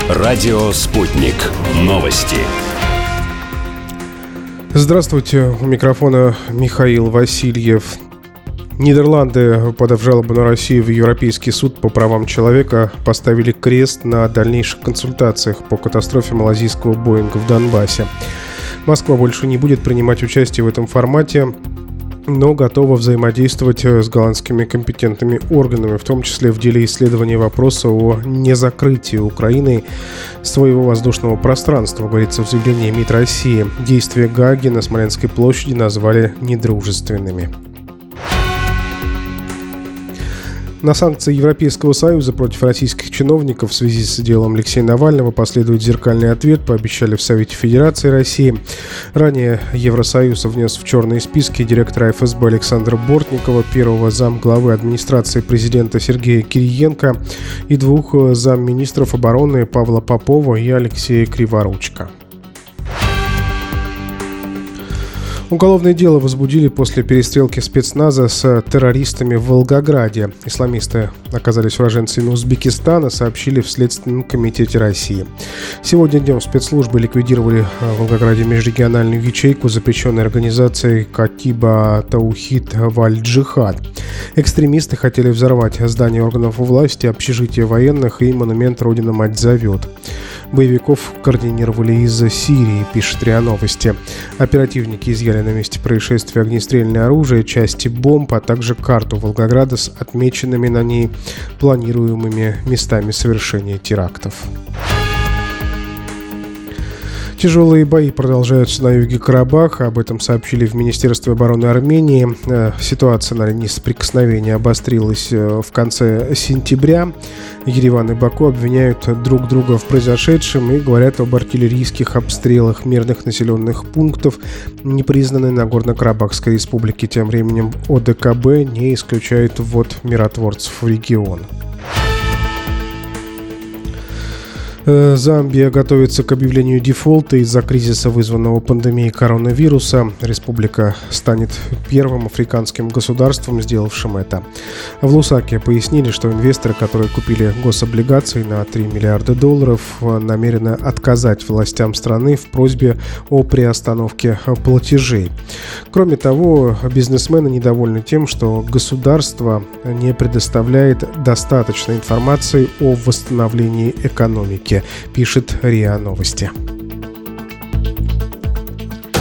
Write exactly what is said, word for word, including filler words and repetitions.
Радио «Спутник». Новости. Здравствуйте, у микрофона Михаил Васильев. Нидерланды, подав жалобу на Россию в Европейский суд по правам человека, поставили крест на дальнейших консультациях по катастрофе малазийского Боинга в Донбассе. Москва больше не будет принимать участие в этом формате, но готова взаимодействовать с голландскими компетентными органами, в том числе в деле исследования вопроса о незакрытии Украины своего воздушного пространства, говорится в заявлении МИД России. Действия Гааги на Смоленской площади назвали недружественными. На санкции Европейского Союза против российских чиновников в связи с делом Алексея Навального последует зеркальный ответ, пообещали в Совете Федерации России. Ранее Евросоюз внес в черные списки директора эф эс бэ Александра Бортникова, первого замглавы администрации президента Сергея Кириенко и двух замминистров обороны Павла Попова и Алексея Криворучко. Уголовное дело возбудили после перестрелки спецназа с террористами в Волгограде. Исламисты оказались уроженцами Узбекистана, сообщили в Следственном комитете России. Сегодня днем спецслужбы ликвидировали в Волгограде межрегиональную ячейку запрещенной организации Катиба Таухид Валь-Джихад. Экстремисты хотели взорвать здание органов власти, общежитие военных и монумент «Родина мать зовет». Боевиков координировали из Сирии, пишет РИА Новости. Оперативники изъяли на месте происшествия огнестрельное оружие, части бомб, а также карту Волгограда с отмеченными на ней планируемыми местами совершения терактов. Тяжелые бои продолжаются на юге Карабаха, об этом сообщили в Министерстве обороны Армении. Ситуация на линии соприкосновения обострилась в конце сентября. Ереван и Баку обвиняют друг друга в произошедшем и говорят об артиллерийских обстрелах мирных населенных пунктов, непризнанной Нагорно-Карабахской республики. Тем временем о дэ ка бэ не исключает ввод миротворцев в регион. Замбия готовится к объявлению дефолта из-за кризиса, вызванного пандемией коронавируса. Республика станет первым африканским государством, сделавшим это. В Лусаке пояснили, что инвесторы, которые купили гособлигации на три миллиарда долларов, намерены отказать властям страны в просьбе о приостановке платежей. Кроме того, бизнесмены недовольны тем, что государство не предоставляет достаточной информации о восстановлении экономики, пишет РИА Новости.